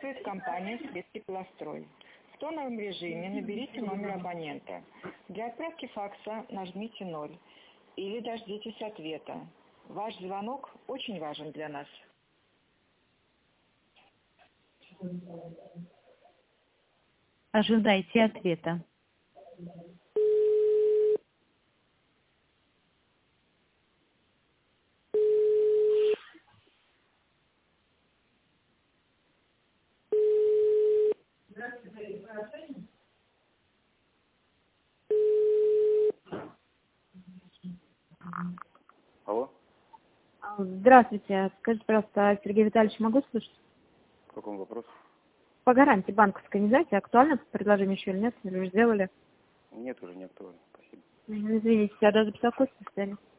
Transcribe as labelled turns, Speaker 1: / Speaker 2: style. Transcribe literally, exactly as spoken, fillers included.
Speaker 1: Работает компания «Спецтеплострой». В тоновом режиме наберите номер абонента. Для отправки факса нажмите ноль или дождитесь ответа. Ваш звонок очень важен для нас.
Speaker 2: Ожидайте ответа.
Speaker 3: Алло?
Speaker 2: Здравствуйте. Скажите, пожалуйста, Сергей Витальевич, могу слышать?
Speaker 3: В каком вопросе?
Speaker 2: По гарантии банковской, не знаете, актуально предложение еще или нет? Или уже сделали?
Speaker 3: Нет, уже не актуально. Спасибо.
Speaker 2: Извините, я даже беспокойство состояние.